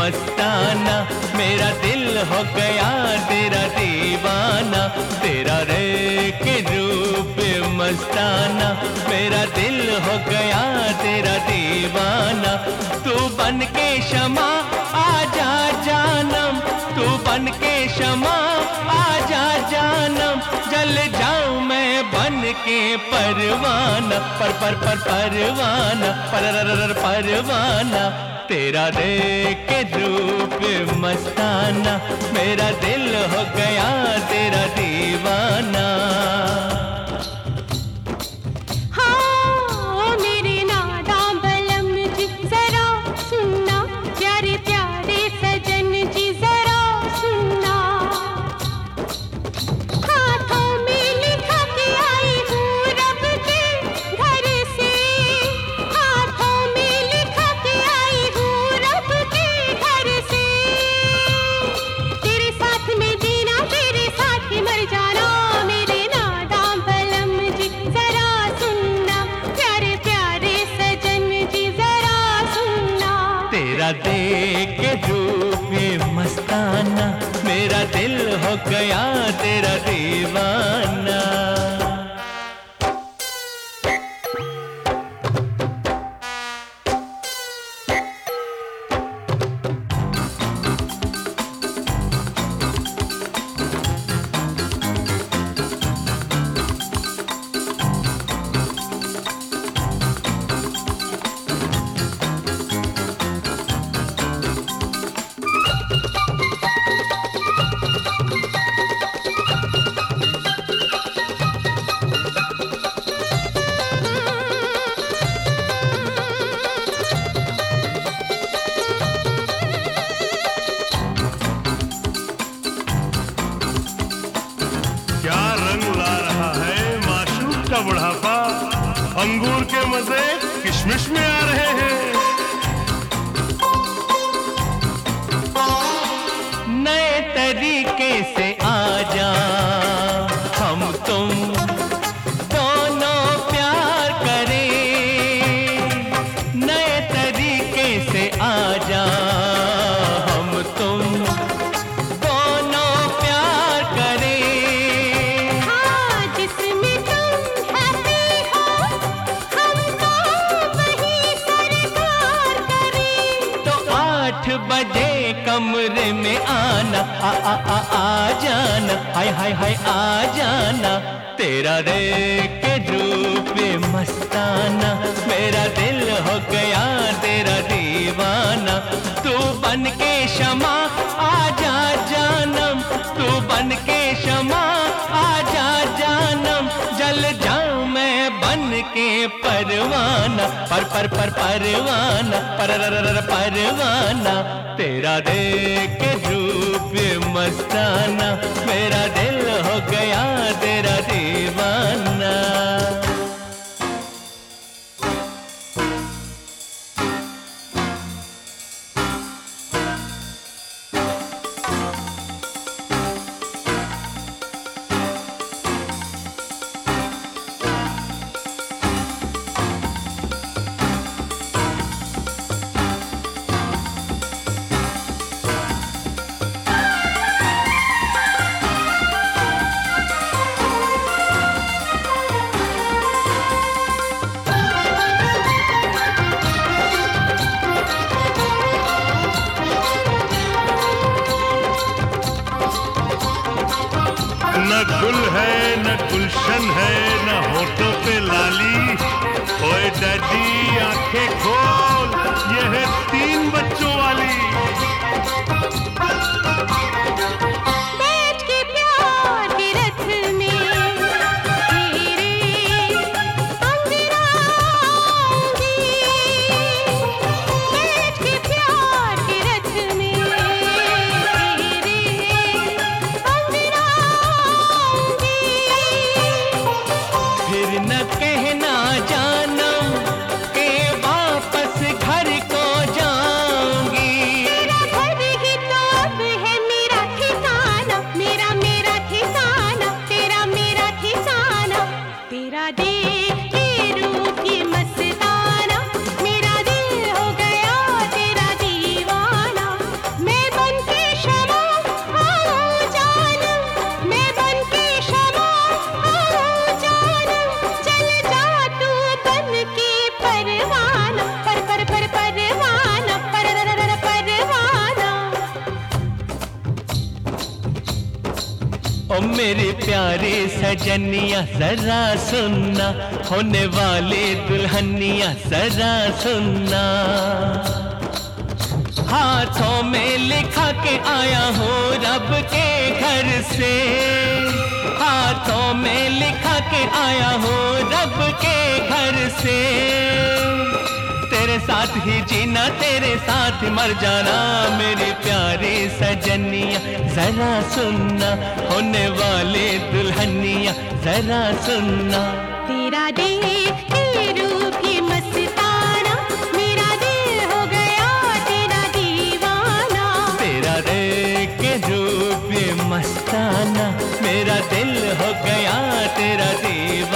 मस्ताना, मेरा दिल हो गया तेरा दीवाना। तेरा रेख रूप मस्ताना, मेरा दिल हो गया तेरा दीवाना। तू बन के शमा आजा जानम, तू बन के शमा आजा जानम। जल जाऊं मैं बन के परवाना, परवाना, परवाना। तेरा देख के रूप मस्ताना, मेरा दिल हो गया तेरा दीवाना। तेरा देख के रूप मस्ताना, मेरा दिल हो गया तेरा दीवाना। का बुढ़ापा, अंगूर के मजे किशमिश में आ रहे हैं। नए तरीके से आजा, हम तुम दोनों प्यार करें। नए तरीके से आजा, हम तुम बजे कमरे में आना, आ जाना, हाय हाय हाय आ जाना। तेरा देख के रूप मस्ताना, मेरा दिल हो गया तेरा दीवाना। तू बन के शमा आजा जानम, तू बन के शमा आजा जानम। जल जाऊं मैं बन के परवाना, परवाना, परवाना। तेरा देख के रूप मस्ताना, मेरा दिल हो गया तेरा दीवाना। न गुल है न गुलशन है, न होठों पे लाली। ओए डैडी आंखें खोल, ये है 3 बच्चों वाली। न कहना जानम के वापस घर को जाऊंगी। तेरा घर ही तो अब है मेरा ठिकाना। ओ मेरे प्यारे सजनिया जरा सुनना, होने वाले दुल्हनिया जरा सुनना। हाथों में लिखा के आया हूँ रब के घर से, हाथों में लिखा के आया हूँ रब के घर से। तेरे साथ ही जीना, तेरे साथ मर जाना, मेरे प्यारे सजनिया जरा सुनना, होने वाले दुल्हनिया जरा सुनना। तेरा देख के रूप ये मस्ताना, मेरा दिल हो गया तेरा दीवाना। तेरा देख के रूप ये मस्ताना, मेरा दिल हो गया तेरा दीवाना।